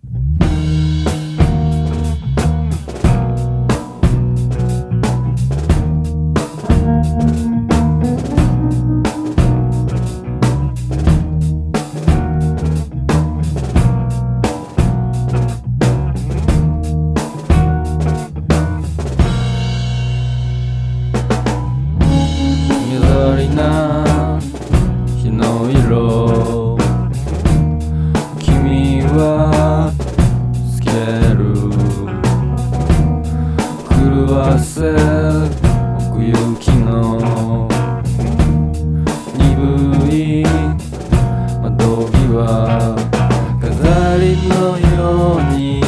緑な日の色、君はつける狂わせ奥行きの鈍い窓際、飾りのように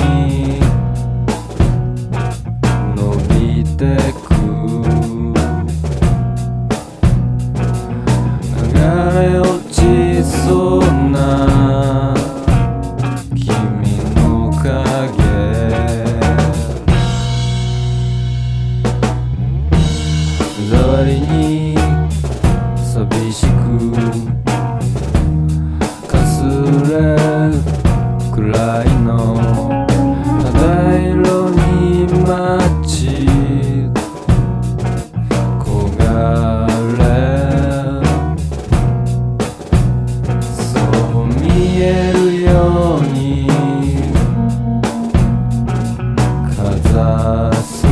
伸びてく、流れ落ちそうな君の影、ざりに寂しくかすれくらいの肌色に待ち焦がれ、そう見えるようにかざす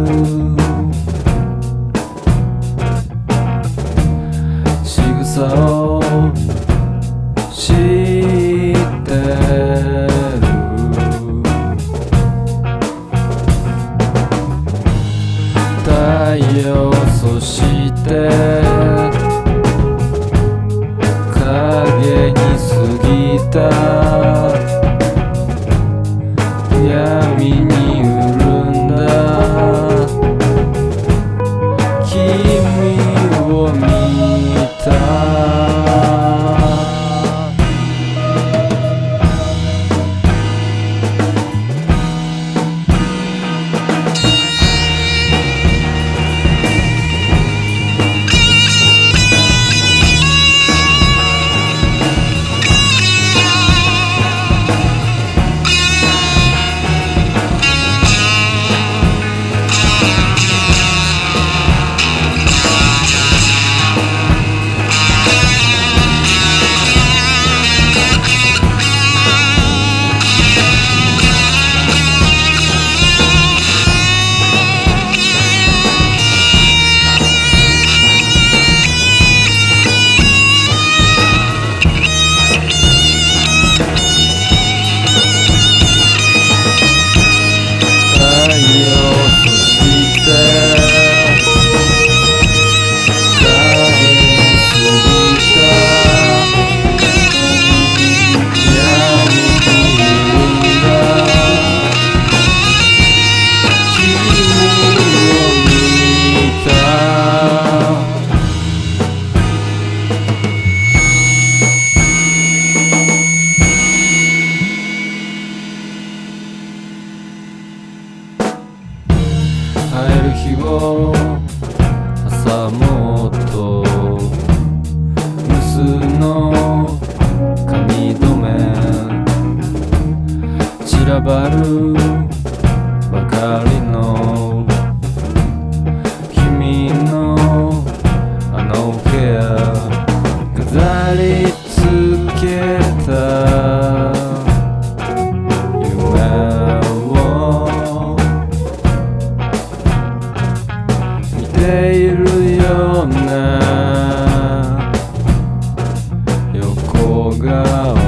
仕草を知ってる、太陽そして影に過ぎた闇に潤んだ君を見た、会える日を挟もうと無数の髪留め散らばるばかりの君のあのケア、飾りつけたているような横顔